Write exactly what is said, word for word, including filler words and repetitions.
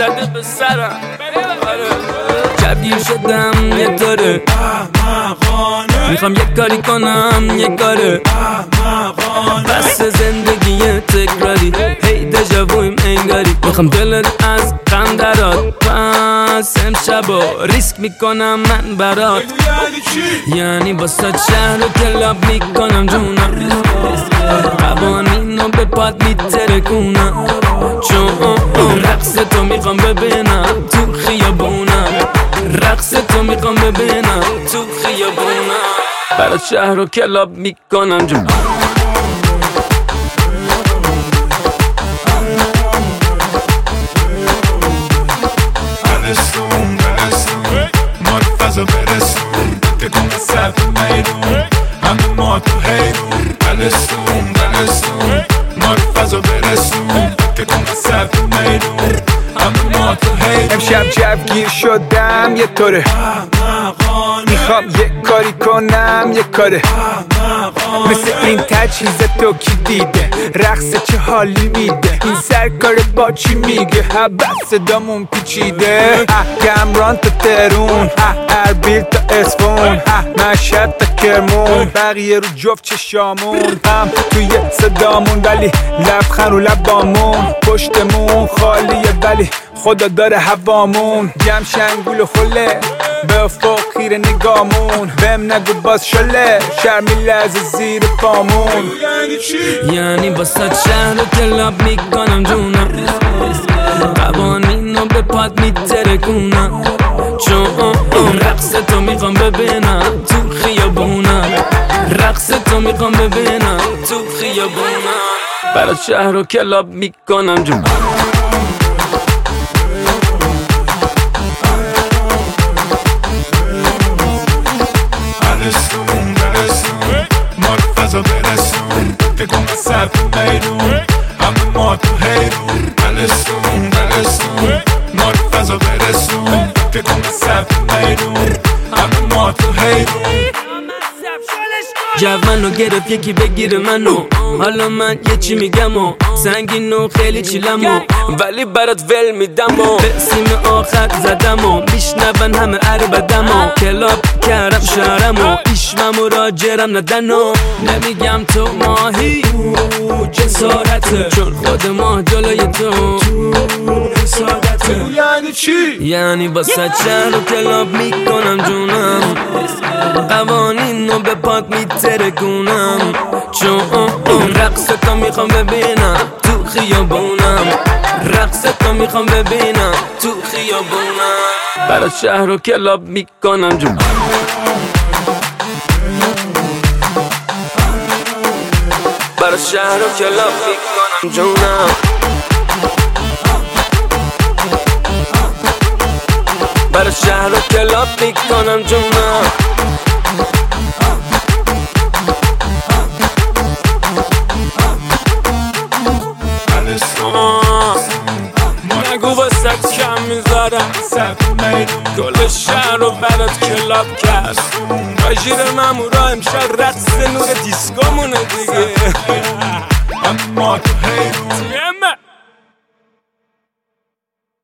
زده به سرم شبگیر شدم یه طوره میخوام یک کاری کنم یک کاره بس زندگی تکراری هی دژاوویم انگاری میخوام دلت از غم درات پس امشبا ریسک میکنم من برات یعنی باست شهر رو کلاب میکنم جونم قوانین رو به پاد میترکونم چون رقص تو میخوام ببینم تو خیابونم رقص تو میخوام ببینم تو خیابونم برات شهر رو کلاب میکنم جونم برسون برسون ما رو فضا برسون تکون صف میدون همه ما تو حیرون برسون برسون ما رو فضا برسون تکون صف میدون همه ما تو حیرون امشب جوگیر شدم یه طوره میخوام یه کاری کنم یه کاره مثل این تجهیز تو کی دیده رقص چه حالی میده این سرکار با چی میگه حبت صدامون پیچیده گمران تا ترون اربیل تا اسفون مشهد تا کرمون بقیه رو جفت چشامون هم توی صدامون ولی لبخند رو لبامون پشتمون خالیه ولی خدا داره هوامون جمع شنگول و خله به افق خیره نگامون بهم نگو باز شله شرمی لحظه زیر پامون یعنی باست شهر رو کلاب میکنم جونم قوانین رو به پاد میترکونم چون رقص تو میخوام ببینم تو خیابونم رقص تو میخوام ببینم تو خیابونم برات شهر رو کلاب میکنم جونم برسون برسون ما رو فضا برسون تکون صف میدون همه ما تو حیرون برسون برسون ما رو فضا برسون تکون صف میدون همه ما تو حیرون جو منو گرفت یکی بگیره منو حالا من یه چی میگم و سنگین و خیلی چیلم و ولی برات ول میدم و به سیم آخر زدم و میشنون همه عربدم و کلاب کردم شهرم و ایشمم و راجرم ندن و نمیگم تو ماهی جسارته چون خود ما جلوی تو حسادته یعنی چی؟ یعنی باست شهر رو کلاب میکنم جونم قوانین رو به پاد میترکونم چون رقص تو میخوام ببینم تو خیابونم رقص تو میخوام ببینم تو خیابونم برات شهر رو کلاب میکنم جونم برات شهر رو کلاب میکنم جونم برات شهر رو کلاب میکنم جونم نگو واسه کم میذارم کل شهر رو برات کلاب کرد راجیر مامورا امشب رقص نور دیسکومونه دیگه اما تو حیرون